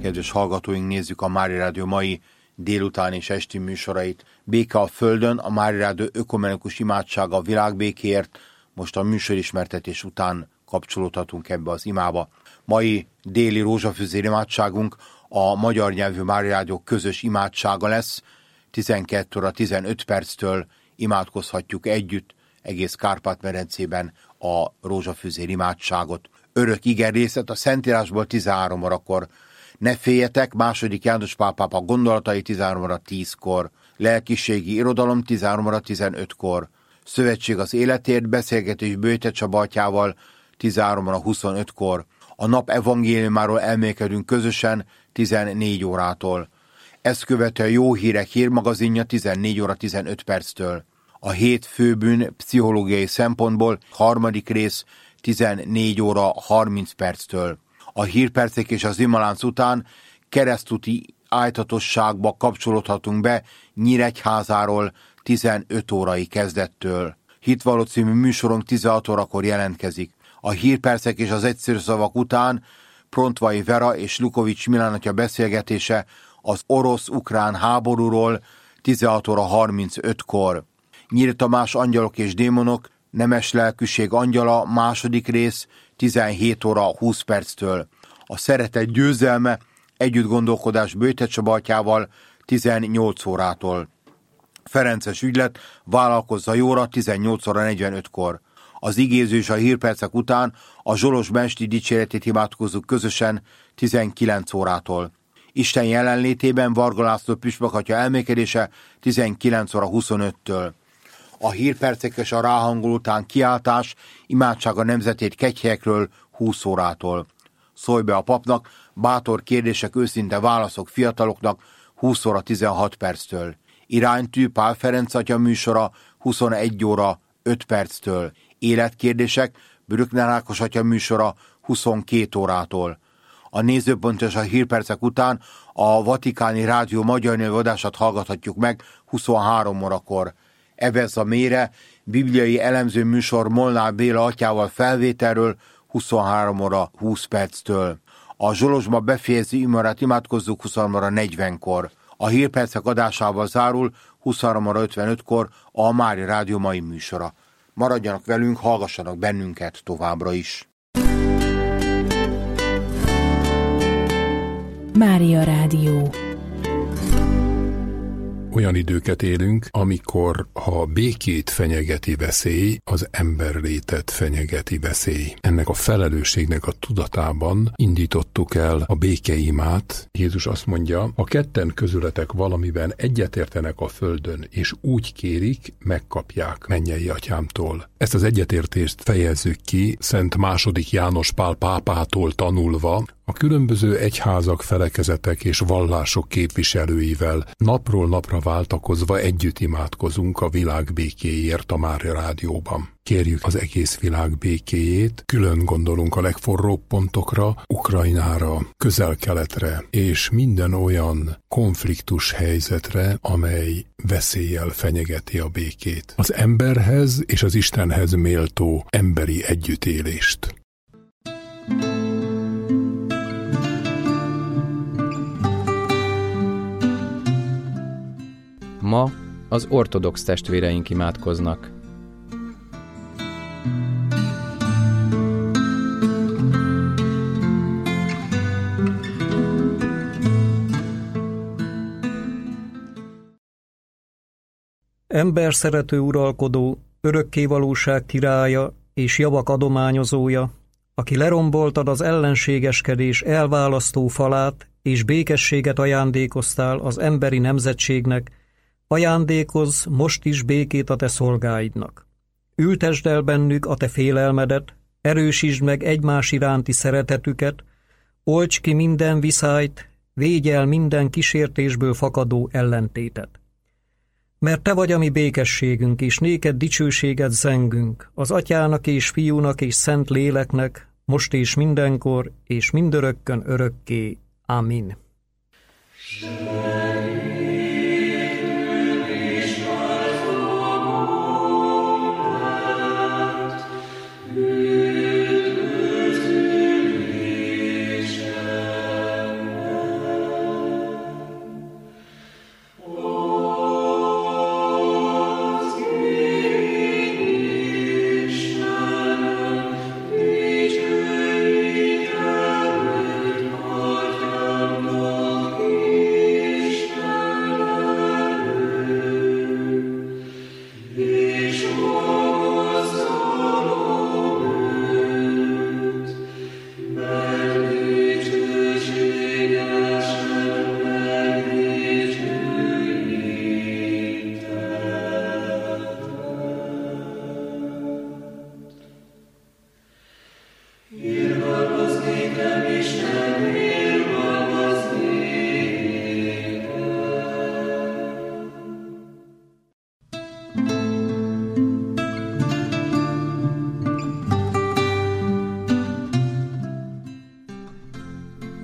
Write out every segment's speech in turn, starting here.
Kedves hallgatóink, nézzük a Mária Rádió mai délután és esti műsorait. Béke a Földön, a Mária Rádió ökumenikus imádsága a világbékéért. Most a műsorismertetés után kapcsolódhatunk ebbe az imába. Mai déli rózsafüzér imádságunk a magyar nyelvű Mária Rádió közös imádsága lesz. 12 óra 15 perctől imádkozhatjuk együtt egész Kárpát-medencében a rózsafüzér imádságot. Örök igerészet a Szentírásból 13 órakor. Ne féljetek, második János Pál pápa gondolatai 13 óra 10-kor. Lelkiségi irodalom 13 óra 15-kor. Szövetség az életért, beszélgetés Böjte Csaba atyával 13 óra 25-kor. A nap evangéliumáról elmélkedünk közösen 14 órától. Ezt követően Jó Hírek hírmagazinja 14 óra 15 perctől. A 7 főbűn pszichológiai szempontból harmadik rész 14 óra 30 perctől. A hírpercek és az imalánc után keresztúti ájtatosságba kapcsolódhatunk be Nyíregyházáról 15 órai kezdettől. Hitvalló című műsorunk 16 órakor jelentkezik. A hírpercek és az egyszerű szavak után Prontvai Vera és Lukovics Milán atya beszélgetése az orosz-ukrán háborúról 16 óra 35-kor. Nyír Tamás Angyalok és démonok, nemes lelkűség angyala, második rész 17 óra 20 perctől. A szeretet győzelme, együtt gondolkodás Böjte Csaba atyával 18 órától. Ferences ügylet, vállalkozza jóra 18 óra 45-kor. Az igéző és a hírpercek után a Zsolos Mesti dicséretét imádkozzuk közösen 19 órától. Isten jelenlétében Varga László püspök atya elmékedése 19 óra 25-től. A hírpercek és a ráhangoló után kiáltás, imádság a nemzetét kegyhelyekről 20 órától. Szólj be a papnak, bátor kérdések, őszinte válaszok fiataloknak 20 óra 16 perctől. Iránytű Pál Ferenc atya műsora 21 óra 5 perctől. Életkérdések Brückner Ákos atya műsora 22 órától. A nézőpont és a hírpercek után a Vatikáni Rádió magyar nyelvű adását hallgathatjuk meg 23 órakor. Evez a mére, bibliai elemző műsor Molnár Béla atyával felvételről 23 óra 20 perctől. A Zsolosba befejező imarát imádkozzuk 23 óra 40-kor. A hírpercek adásával zárul 23 óra 55-kor a Mária Rádió mai műsora. Maradjanak velünk, hallgassanak bennünket továbbra is. Mária Rádió. Olyan időket élünk, amikor ha békét fenyegeti veszély, az emberlétet fenyegeti veszély. Ennek a felelősségnek a tudatában indítottuk el a békeimát. Jézus azt mondja, ha ketten közületek valamiben egyetértenek a földön, és úgy kérik, megkapják mennyei atyámtól. Ezt az egyetértést fejezzük ki Szent II. János Pál pápától tanulva, a különböző egyházak, felekezetek és vallások képviselőivel napról napra váltakozva együtt imádkozunk a világ békéért a Mária Rádióban. Kérjük az egész világ békéjét, külön gondolunk a legforróbb pontokra, Ukrajnára, Közel-Keletre és minden olyan konfliktus helyzetre, amely veszéllyel fenyegeti a békét. Az emberhez és az Istenhez méltó emberi együttélést. Ma az ortodox testvéreink imádkoznak. Emberszerető uralkodó, örökkévalóság királya és javak adományozója, aki leromboltad az ellenségeskedés elválasztó falát, és békességet ajándékoztál az emberi nemzetségnek, ajándékozz most is békét a te szolgáidnak. Ültesd el bennük a te félelmedet, erősítsd meg egymás iránti szeretetüket, olts ki minden viszályt, védj el minden kísértésből fakadó ellentétet. Mert te vagy a mi békességünk, és néked dicsőséget zengünk, az Atyának és Fiúnak és Szent Léleknek, most és mindenkor, és mindörökkön örökké. Amin.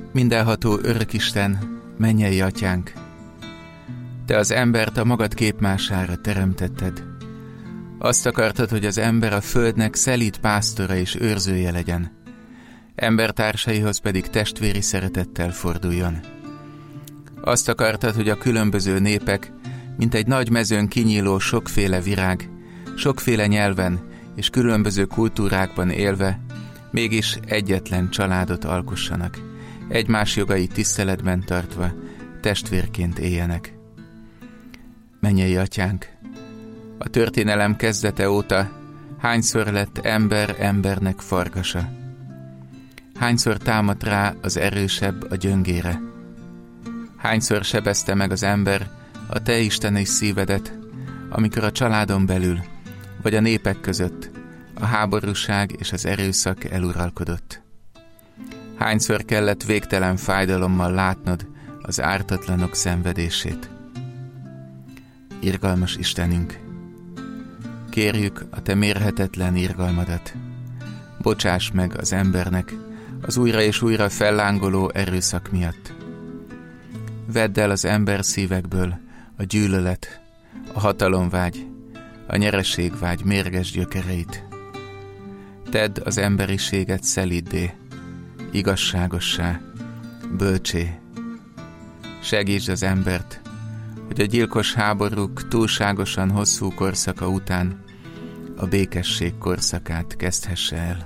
Mindenható Örökisten, mennyei Atyánk, Te az embert a magad képmására teremtetted. Azt akartad, hogy az ember a földnek szelíd pásztora és őrzője legyen, embertársaihoz pedig testvéri szeretettel forduljon. Azt akartad, hogy a különböző népek, mint egy nagy mezőn kinyíló sokféle virág, sokféle nyelven és különböző kultúrákban élve, mégis egyetlen családot alkossanak, egymás jogait tiszteletben tartva, testvérként éljenek. Mennyei Atyánk, a történelem kezdete óta hányszor lett ember embernek farkasa? Hányszor támadt rá az erősebb a gyöngére? Hányszor sebezte meg az ember a te isteni szívedet, amikor a családon belül, vagy a népek között a háborúság és az erőszak eluralkodott? Hányszor kellett végtelen fájdalommal látnod az ártatlanok szenvedését? Irgalmas Istenünk, kérjük a te mérhetetlen irgalmadat. Bocsáss meg az embernek az újra és újra fellángoló erőszak miatt. Vedd el az ember szívekből a gyűlölet, a hatalomvágy, a nyereségvágy mérges gyökereit. Tedd az emberiséget szeliddé, igazságossá, bölcsé. Segítsd az embert, hogy a gyilkos háborúk túlságosan hosszú korszaka után a békesség korszakát kezdhesse el.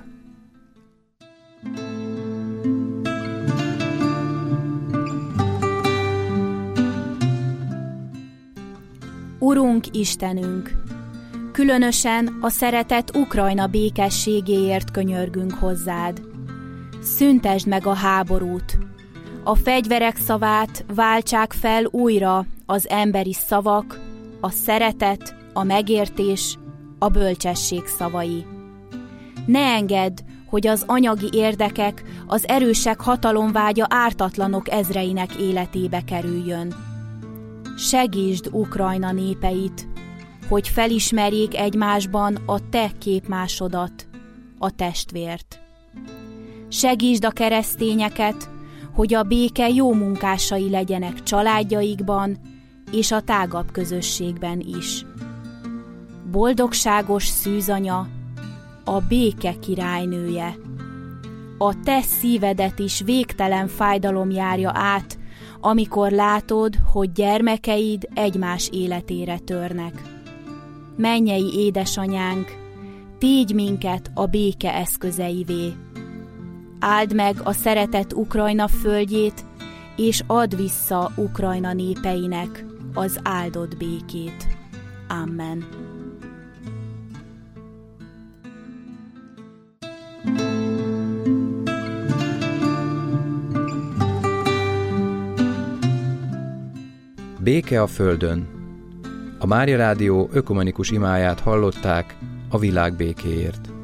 Urunk Istenünk, különösen a szeretett Ukrajna békességéért könyörgünk hozzád. Szüntesd meg a háborút, a fegyverek szavát váltsák fel újra az emberi szavak, a szeretet, a megértés, a bölcsesség szavai. Ne engedd, hogy az anyagi érdekek, az erősek hatalomvágya ártatlanok ezreinek életébe kerüljön. Segítsd Ukrajna népeit, hogy felismerjék egymásban a te képmásodat, a testvért. Segítsd a keresztényeket, hogy a béke jó munkásai legyenek családjaikban és a tágabb közösségben is. Boldogságos szűzanya, a béke királynője. A te szívedet is végtelen fájdalom járja át, amikor látod, hogy gyermekeid egymás életére törnek. Mennyei édesanyánk, tégy minket a béke eszközeivé. Áld meg a szeretett Ukrajna földjét, és add vissza Ukrajna népeinek az áldott békét. Amen. Béke a földön. A Mária Rádió ökumenikus imáját hallották a világ békéért.